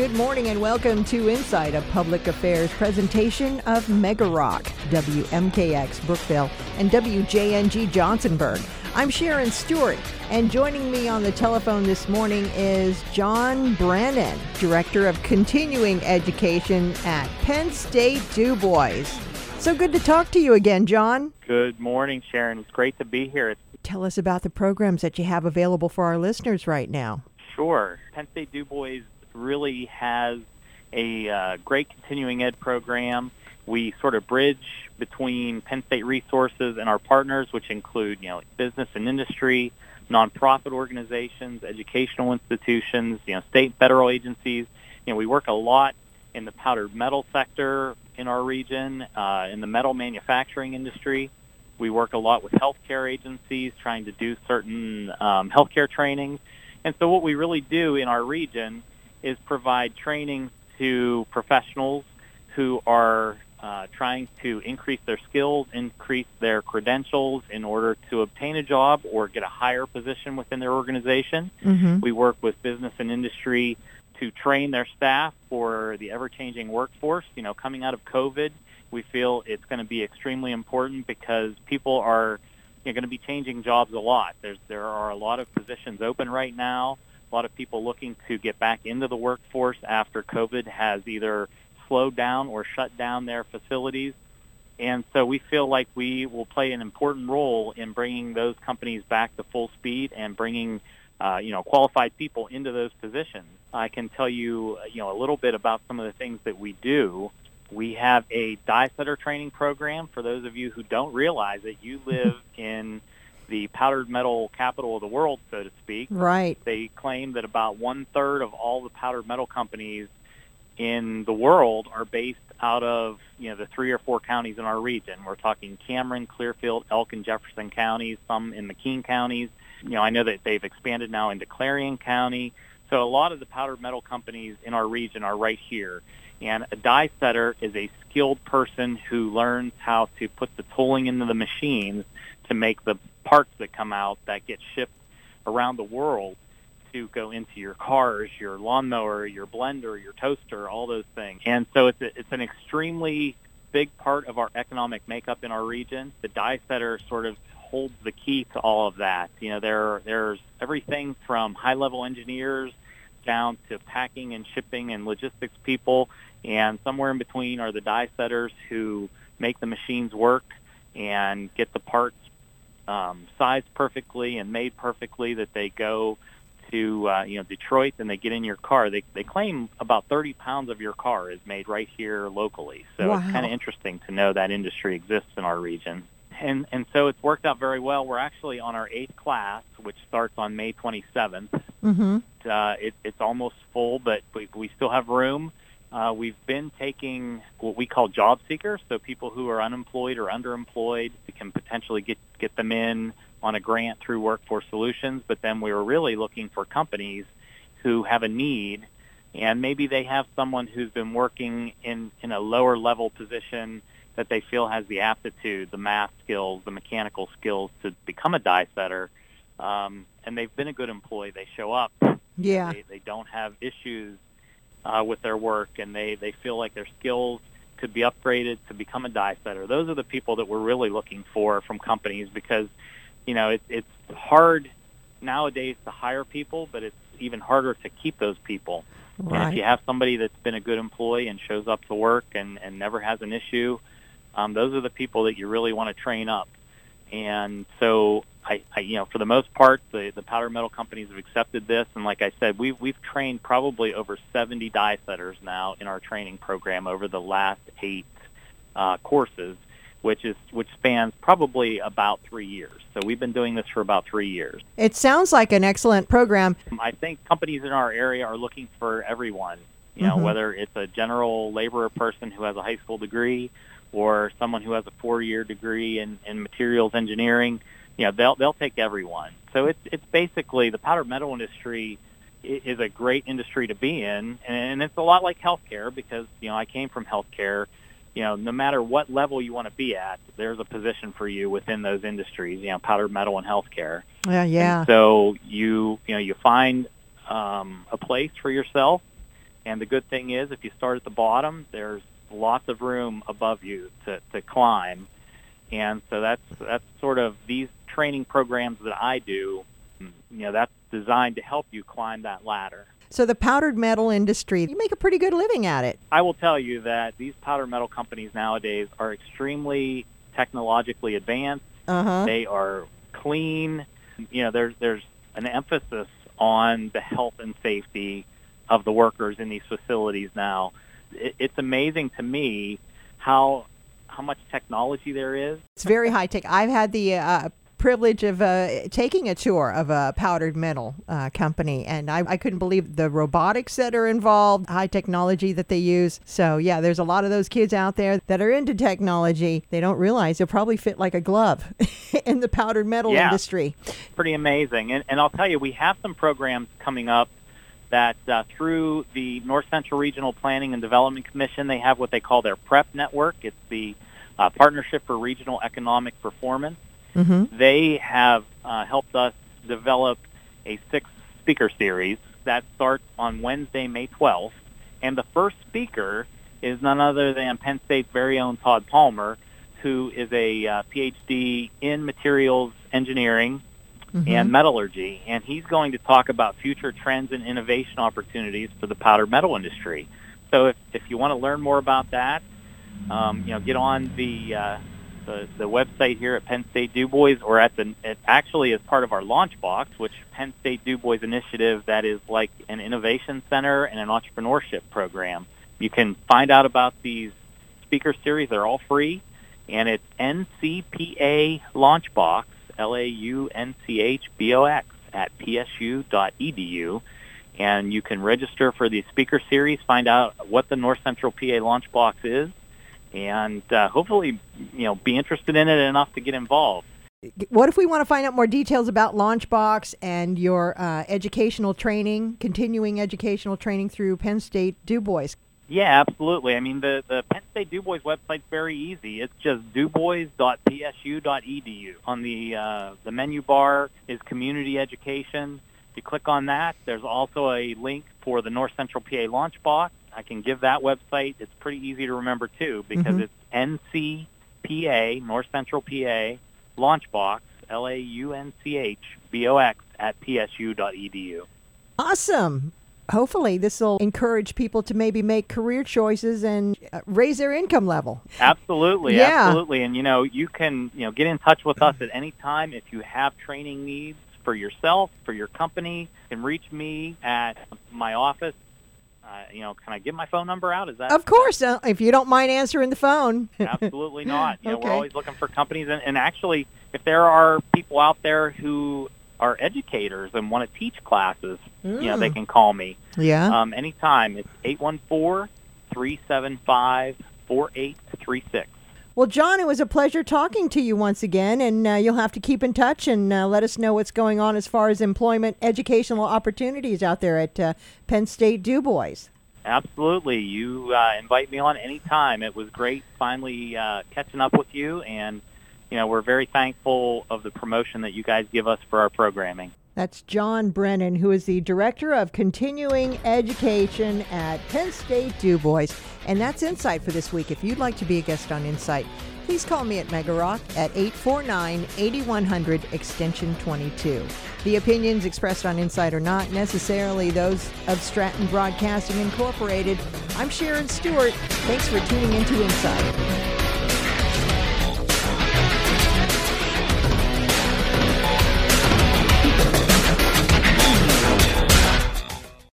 good morning and welcome to Insight, a public affairs presentation of Mega Rock, WMKX Brookville, and WJNG Johnsonburg. I'm Sharon Stewart, and joining me on the telephone this morning is John Brennan, Director of Continuing Education at Penn State Du Bois. So good to talk to you again, John. Good morning, Sharon. It's great to be here. Tell us about the programs that you have available for our listeners right now. Sure. Penn State Du Bois really has a great continuing ed program. We sort of bridge between Penn State Resources and our partners, which include, business and industry, nonprofit organizations, educational institutions, state and federal agencies. We work a lot in the powdered metal sector in our region, in the metal manufacturing industry. We work a lot with healthcare agencies trying to do certain healthcare trainings. And so what we really do in our region is provide training to professionals who are trying to increase their skills, increase their credentials in order to obtain a job or get a higher position within their organization. Mm-hmm. We work with business and industry to train their staff for the ever-changing workforce. Coming out of COVID, we feel it's going to be extremely important because people are going to be changing jobs a lot. There are a lot of positions open right now, a lot of people looking to get back into the workforce after COVID has either slowed down or shut down their facilities. And so we feel like we will play an important role in bringing those companies back to full speed and bringing qualified people into those positions. I can tell you, a little bit about some of the things that we do. We have a die setter training program. For those of you who don't realize it, you live in the powdered metal capital of the world, so to speak. Right. They claim that about 1/3 of all the powdered metal companies in the world are based out of, the 3 or 4 counties in our region. We're talking Cameron, Clearfield, Elk, and Jefferson counties, some in McKean counties. I know that they've expanded now into Clarion County. So a lot of the powdered metal companies in our region are right here. And a die setter is a skilled person who learns how to put the tooling into the machines to make the parts that come out that get shipped around the world to go into your cars, your lawnmower, your blender, your toaster, all those things. And so it's an extremely big part of our economic makeup in our region. The die setter sort of holds the key to all of that. There's everything from high-level engineers down to packing and shipping and logistics people, and somewhere in between are the die setters who make the machines work and get the parts sized perfectly and made perfectly that they go to Detroit and they get in your car. They claim about 30 pounds of your car is made right here locally. So Wow. It's kind of interesting to know that industry exists in our region. And so it's worked out very well. We're actually on our 8th class, which starts on May 27th. Mm-hmm. It's almost full, but we still have room. We've been taking what we call job seekers, so people who are unemployed or underemployed. We can potentially get them in on a grant through Workforce Solutions, but then we were really looking for companies who have a need, and maybe they have someone who's been working in a lower level position that they feel has the aptitude, the math skills, the mechanical skills to become a die setter, and they've been a good employee. They show up. Yeah. They don't have issues with their work, and they feel like their skills could be upgraded to become a die setter. Those are the people that we're really looking for from companies because, it's hard nowadays to hire people, but it's even harder to keep those people. Right. And if you have somebody that's been a good employee and shows up to work and never has an issue, those are the people that you really want to train up. And so, I for the most part, the powder metal companies have accepted this. And like I said, we've trained probably over 70 die setters now in our training program over the last 8 courses, which spans probably about 3 years. So we've been doing this for about 3 years. It sounds like an excellent program. I think companies in our area are looking for everyone, whether it's a general laborer person who has a high school degree or someone who has a 4-year degree in materials engineering. They'll take everyone. So it's basically the powdered metal industry is a great industry to be in, and it's a lot like healthcare because I came from healthcare. No matter what level you want to be at, there's a position for you within those industries. Powdered metal and healthcare. Yeah. And so you find a place for yourself And the good thing is, if you start at the bottom, there's lots of room above you to climb. And so that's sort of these training programs that I do, that's designed to help you climb that ladder. So the powdered metal industry, you make a pretty good living at it. I will tell you that these powdered metal companies nowadays are extremely technologically advanced. They are clean. There's an emphasis on the health and safety of the workers in these facilities now. It's amazing to me how much technology there is. It's very high tech. I've had the privilege of taking a tour of a powdered metal company, and I couldn't believe the robotics that are involved, high technology that they use. So yeah, there's a lot of those kids out there that are into technology. They don't realize they'll probably fit like a glove in the powdered metal industry. Pretty amazing. And I'll tell you, we have some programs coming up that through the North Central Regional Planning and Development Commission, they have what they call their PREP network. It's the Partnership for Regional Economic Performance. They have helped us develop a 6-speaker series that starts on Wednesday, May 12th. And the first speaker is none other than Penn State's very own Todd Palmer, who is a PhD in materials engineering and metallurgy. And he's going to talk about future trends and innovation opportunities for the powdered metal industry. So if you want to learn more about that, get on the website here at Penn State DuBois, or it actually is part of our Launch Box, which Penn State DuBois initiative that is like an innovation center and an entrepreneurship program. You can find out about these speaker series. They're all free, and it's NCPA Launch Box, LAUNCHBOX at psu.edu. And you can register for the speaker series, find out what the North Central PA Launch Box is, and hopefully, be interested in it enough to get involved. What if we want to find out more details about Launchbox and your educational training, continuing educational training through Penn State DuBois? Yeah, absolutely. I mean, the Penn State DuBois website's very easy. It's just dubois.psu.edu. On the menu bar is community education. You click on that. There's also a link for the North Central PA Launch Box. I can give that website. It's pretty easy to remember, too, because it's NCPA, North Central PA, Launch Box, LAUNCHBOX at psu.edu. Awesome. Hopefully this will encourage people to maybe make career choices and raise their income level. Absolutely, Yeah. absolutely. And, you can get in touch with us at any time if you have training needs for yourself, for your company. You can reach me at my office. Can I give my phone number out? Is that? Of course, if you don't mind answering the phone. Absolutely not. Okay. We're always looking for companies. And actually, if there are people out there who are educators and want to teach classes, they can call me. Yeah. Anytime. It's 814-375-4836. Well, John, it was a pleasure talking to you once again, and you'll have to keep in touch and let us know what's going on as far as employment, educational opportunities out there at Penn State DuBois. Absolutely. You invite me on anytime. It was great finally catching up with you, and we're very thankful of the promotion that you guys give us for our programming. That's John Brennan, who is the Director of Continuing Education at Penn State DuBois. And that's Insight for this week. If you'd like to be a guest on Insight, please call me at Megarock at 849-8100 extension 22. The opinions expressed on Insight are not necessarily those of Stratton Broadcasting Incorporated. I'm Sharon Stewart. Thanks for tuning into Insight.